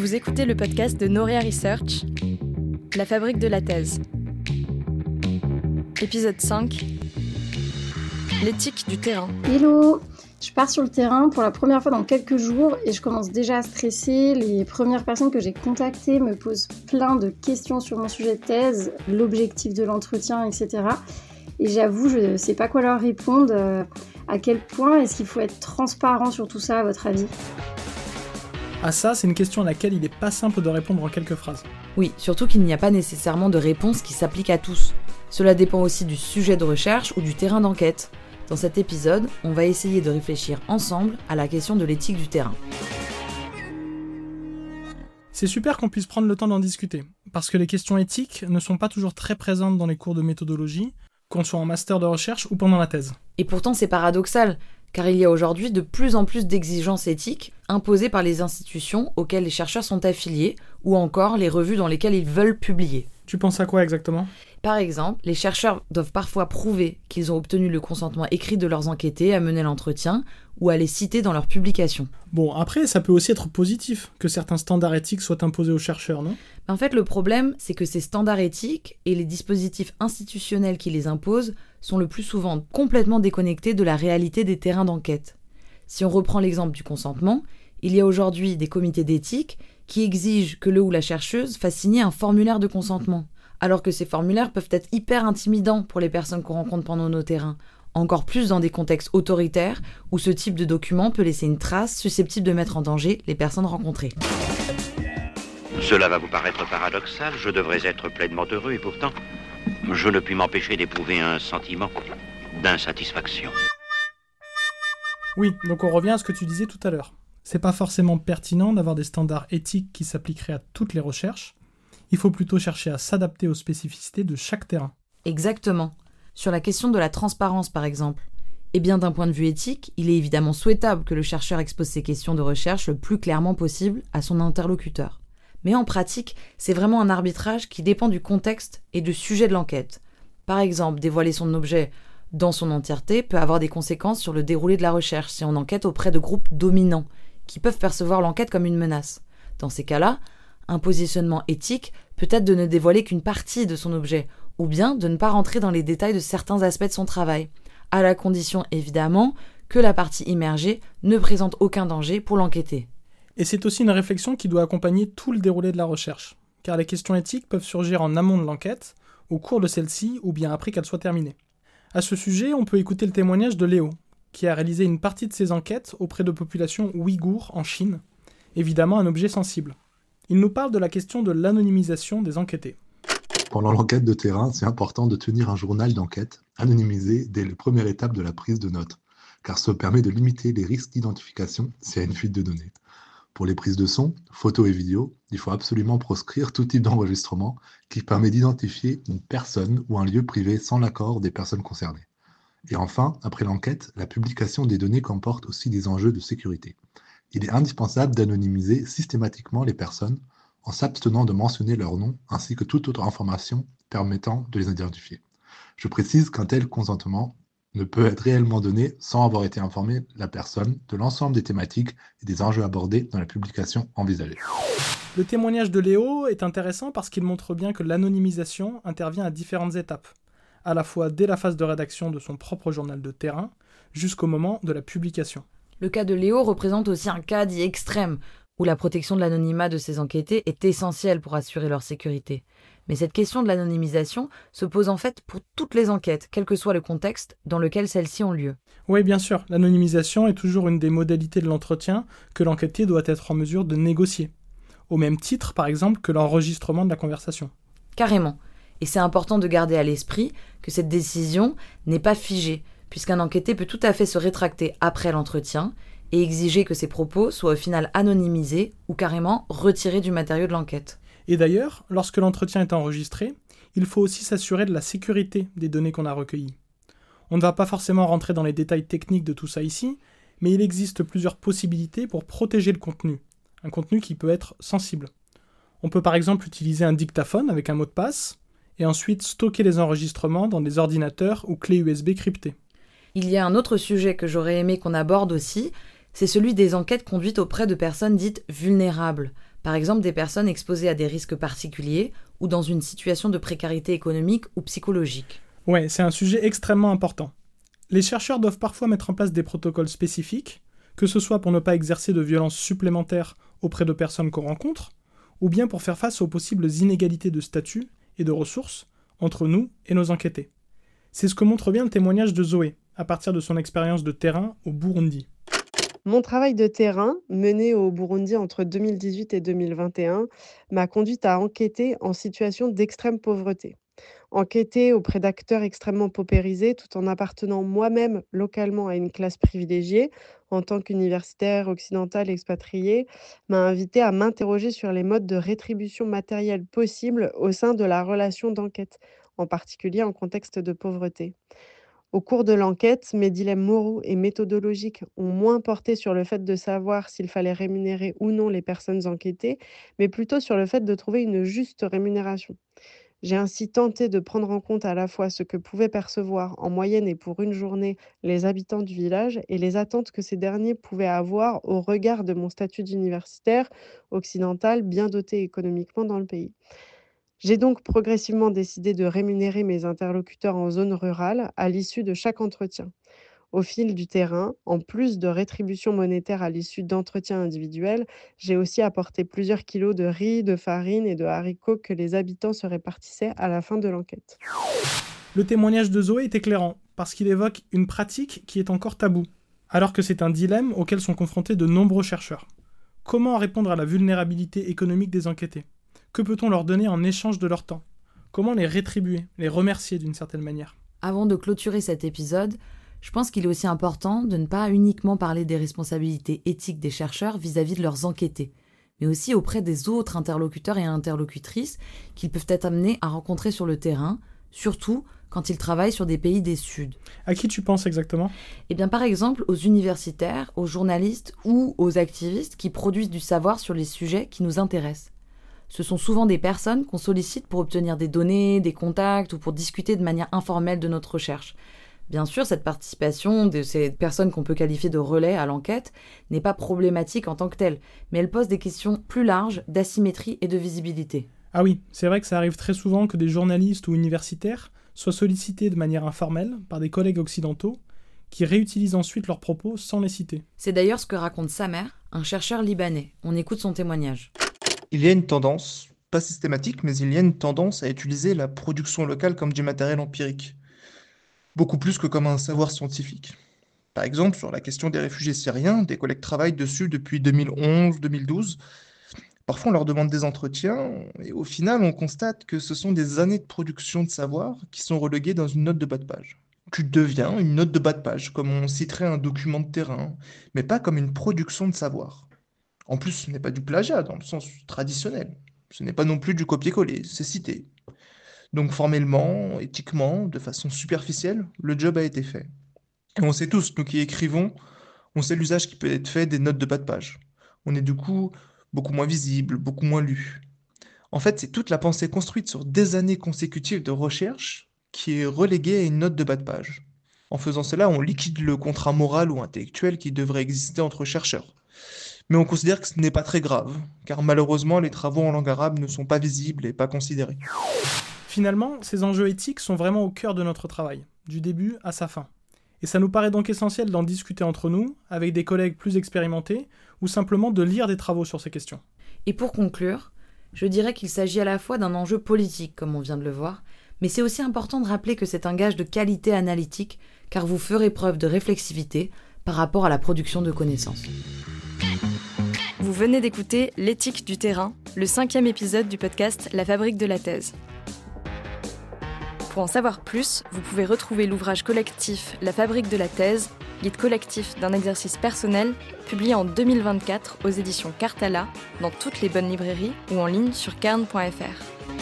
Vous écoutez le podcast de Norea Research, La fabrique de la thèse. Épisode 5, l'éthique du terrain. Hello! Je pars sur le terrain pour la première fois dans quelques jours et je commence déjà à stresser. Les premières personnes que j'ai contactées me posent plein de questions sur mon sujet de thèse, l'objectif de l'entretien, etc. Et j'avoue, je ne sais pas quoi leur répondre. À quel point est-ce qu'il faut être transparent sur tout ça, à votre avis ? Ah ça, c'est une question à laquelle il n'est pas simple de répondre en quelques phrases. Oui, surtout qu'il n'y a pas nécessairement de réponse qui s'applique à tous. Cela dépend aussi du sujet de recherche ou du terrain d'enquête. Dans cet épisode, on va essayer de réfléchir ensemble à la question de l'éthique du terrain. C'est super qu'on puisse prendre le temps d'en discuter, parce que les questions éthiques ne sont pas toujours très présentes dans les cours de méthodologie, qu'on soit en master de recherche ou pendant la thèse. Et pourtant c'est paradoxal, car il y a aujourd'hui de plus en plus d'exigences éthiques imposées par les institutions auxquelles les chercheurs sont affiliés, ou encore les revues dans lesquelles ils veulent publier. Tu penses à quoi exactement ? Par exemple, les chercheurs doivent parfois prouver qu'ils ont obtenu le consentement écrit de leurs enquêtés à mener l'entretien, ou à les citer dans leurs publications. Bon, après, ça peut aussi être positif que certains standards éthiques soient imposés aux chercheurs, non ? En fait, le problème, c'est que ces standards éthiques et les dispositifs institutionnels qui les imposent sont le plus souvent complètement déconnectés de la réalité des terrains d'enquête. Si on reprend l'exemple du consentement, il y a aujourd'hui des comités d'éthique qui exigent que le ou la chercheuse fasse signer un formulaire de consentement, alors que ces formulaires peuvent être hyper intimidants pour les personnes qu'on rencontre pendant nos terrains, encore plus dans des contextes autoritaires où ce type de document peut laisser une trace susceptible de mettre en danger les personnes rencontrées. Cela va vous paraître paradoxal, je devrais être pleinement heureux et pourtant, je ne puis m'empêcher d'éprouver un sentiment d'insatisfaction. Oui, donc on revient à ce que tu disais tout à l'heure. C'est pas forcément pertinent d'avoir des standards éthiques qui s'appliqueraient à toutes les recherches. Il faut plutôt chercher à s'adapter aux spécificités de chaque terrain. Exactement. Sur la question de la transparence, par exemple. Eh bien, d'un point de vue éthique, il est évidemment souhaitable que le chercheur expose ses questions de recherche le plus clairement possible à son interlocuteur. Mais en pratique, c'est vraiment un arbitrage qui dépend du contexte et du sujet de l'enquête. Par exemple, dévoiler son objet dans son entièreté peut avoir des conséquences sur le déroulé de la recherche si on enquête auprès de groupes dominants, qui peuvent percevoir l'enquête comme une menace. Dans ces cas-là, un positionnement éthique peut être de ne dévoiler qu'une partie de son objet, ou bien de ne pas rentrer dans les détails de certains aspects de son travail, à la condition évidemment que la partie immergée ne présente aucun danger pour l'enquêté. Et c'est aussi une réflexion qui doit accompagner tout le déroulé de la recherche, car les questions éthiques peuvent surgir en amont de l'enquête, au cours de celle-ci ou bien après qu'elle soit terminée. À ce sujet, on peut écouter le témoignage de Léo, qui a réalisé une partie de ses enquêtes auprès de populations ouïghours en Chine, évidemment un objet sensible. Il nous parle de la question de l'anonymisation des enquêtés. Pendant l'enquête de terrain, c'est important de tenir un journal d'enquête anonymisé dès la première étape de la prise de notes, car cela permet de limiter les risques d'identification s'il y a une fuite de données. Pour les prises de son, photos et vidéos, il faut absolument proscrire tout type d'enregistrement qui permet d'identifier une personne ou un lieu privé sans l'accord des personnes concernées. Et enfin, après l'enquête, la publication des données comporte aussi des enjeux de sécurité. Il est indispensable d'anonymiser systématiquement les personnes en s'abstenant de mentionner leur nom ainsi que toute autre information permettant de les identifier. Je précise qu'un tel consentement ne peut être réellement donné sans avoir été informé la personne de l'ensemble des thématiques et des enjeux abordés dans la publication envisagée. Le témoignage de Léo est intéressant parce qu'il montre bien que l'anonymisation intervient à différentes étapes, à la fois dès la phase de rédaction de son propre journal de terrain jusqu'au moment de la publication. Le cas de Léo représente aussi un cas dit extrême, où la protection de l'anonymat de ses enquêtés est essentielle pour assurer leur sécurité. Mais cette question de l'anonymisation se pose en fait pour toutes les enquêtes, quel que soit le contexte dans lequel celles-ci ont lieu. Oui, bien sûr, l'anonymisation est toujours une des modalités de l'entretien que l'enquêté doit être en mesure de négocier, au même titre par exemple que l'enregistrement de la conversation. Carrément. Et c'est important de garder à l'esprit que cette décision n'est pas figée, puisqu'un enquêté peut tout à fait se rétracter après l'entretien et exiger que ses propos soient au final anonymisés ou carrément retirés du matériau de l'enquête. Et d'ailleurs, lorsque l'entretien est enregistré, il faut aussi s'assurer de la sécurité des données qu'on a recueillies. On ne va pas forcément rentrer dans les détails techniques de tout ça ici, mais il existe plusieurs possibilités pour protéger le contenu, un contenu qui peut être sensible. On peut par exemple utiliser un dictaphone avec un mot de passe, et ensuite stocker les enregistrements dans des ordinateurs ou clés USB cryptées. Il y a un autre sujet que j'aurais aimé qu'on aborde aussi, c'est celui des enquêtes conduites auprès de personnes dites vulnérables, Par exemple, des personnes exposées à des risques particuliers ou dans une situation de précarité économique ou psychologique. Ouais, c'est un sujet extrêmement important. Les chercheurs doivent parfois mettre en place des protocoles spécifiques, que ce soit pour ne pas exercer de violences supplémentaires auprès de personnes qu'on rencontre, ou bien pour faire face aux possibles inégalités de statut et de ressources entre nous et nos enquêtés. C'est ce que montre bien le témoignage de Zoé, à partir de son expérience de terrain au Burundi. Mon travail de terrain, mené au Burundi entre 2018 et 2021, m'a conduite à enquêter en situation d'extrême pauvreté. Enquêter auprès d'acteurs extrêmement paupérisés tout en appartenant moi-même localement à une classe privilégiée, en tant qu'universitaire occidental expatrié, m'a invité à m'interroger sur les modes de rétribution matérielle possibles au sein de la relation d'enquête, en particulier en contexte de pauvreté. Au cours de l'enquête, mes dilemmes moraux et méthodologiques ont moins porté sur le fait de savoir s'il fallait rémunérer ou non les personnes enquêtées, mais plutôt sur le fait de trouver une juste rémunération. J'ai ainsi tenté de prendre en compte à la fois ce que pouvaient percevoir en moyenne et pour une journée les habitants du village et les attentes que ces derniers pouvaient avoir au regard de mon statut d'universitaire occidental bien doté économiquement dans le pays. J'ai donc progressivement décidé de rémunérer mes interlocuteurs en zone rurale à l'issue de chaque entretien. Au fil du terrain, en plus de rétribution monétaire à l'issue d'entretiens individuels, j'ai aussi apporté plusieurs kilos de riz, de farine et de haricots que les habitants se répartissaient à la fin de l'enquête. Le témoignage de Zoé est éclairant, parce qu'il évoque une pratique qui est encore taboue, alors que c'est un dilemme auquel sont confrontés de nombreux chercheurs. Comment répondre à la vulnérabilité économique des enquêtés ? Que peut-on leur donner en échange de leur temps ? Comment les rétribuer, les remercier d'une certaine manière ? Avant de clôturer cet épisode, je pense qu'il est aussi important de ne pas uniquement parler des responsabilités éthiques des chercheurs vis-à-vis de leurs enquêtés, mais aussi auprès des autres interlocuteurs et interlocutrices qu'ils peuvent être amenés à rencontrer sur le terrain, surtout quand ils travaillent sur des pays des Suds. À qui tu penses exactement ? Eh bien, par exemple, aux universitaires, aux journalistes ou aux activistes qui produisent du savoir sur les sujets qui nous intéressent. Ce sont souvent des personnes qu'on sollicite pour obtenir des données, des contacts ou pour discuter de manière informelle de notre recherche. Bien sûr, cette participation de ces personnes qu'on peut qualifier de relais à l'enquête n'est pas problématique en tant que telle, mais elle pose des questions plus larges d'asymétrie et de visibilité. Ah oui, c'est vrai que ça arrive très souvent que des journalistes ou universitaires soient sollicités de manière informelle par des collègues occidentaux qui réutilisent ensuite leurs propos sans les citer. C'est d'ailleurs ce que raconte Samer, un chercheur libanais. On écoute son témoignage. Il y a une tendance, pas systématique, mais il y a une tendance à utiliser la production locale comme du matériel empirique, beaucoup plus que comme un savoir scientifique. Par exemple, sur la question des réfugiés syriens, des collègues travaillent dessus depuis 2011-2012. Parfois, on leur demande des entretiens, et au final, on constate que ce sont des années de production de savoir qui sont reléguées dans une note de bas de page. Qui devient une note de bas de page, comme on citerait un document de terrain, mais pas comme une production de savoir. En plus, ce n'est pas du plagiat dans le sens traditionnel. Ce n'est pas non plus du copier-coller, c'est cité. Donc formellement, éthiquement, de façon superficielle, le job a été fait. Et on sait tous, nous qui écrivons, on sait l'usage qui peut être fait des notes de bas de page. On est du coup beaucoup moins visible, beaucoup moins lu. En fait, c'est toute la pensée construite sur des années consécutives de recherche qui est reléguée à une note de bas de page. En faisant cela, on liquide le contrat moral ou intellectuel qui devrait exister entre chercheurs. Mais on considère que ce n'est pas très grave, car malheureusement les travaux en langue arabe ne sont pas visibles et pas considérés. Finalement, ces enjeux éthiques sont vraiment au cœur de notre travail, du début à sa fin. Et ça nous paraît donc essentiel d'en discuter entre nous, avec des collègues plus expérimentés, ou simplement de lire des travaux sur ces questions. Et pour conclure, je dirais qu'il s'agit à la fois d'un enjeu politique, comme on vient de le voir, mais c'est aussi important de rappeler que c'est un gage de qualité analytique, car vous ferez preuve de réflexivité par rapport à la production de connaissances. Vous venez d'écouter L'éthique du terrain, le 5e épisode du podcast La fabrique de la thèse. Pour en savoir plus, vous pouvez retrouver l'ouvrage collectif La fabrique de la thèse, guide collectif d'un exercice personnel, publié en 2024 aux éditions Cartala, dans toutes les bonnes librairies ou en ligne sur cairn.fr.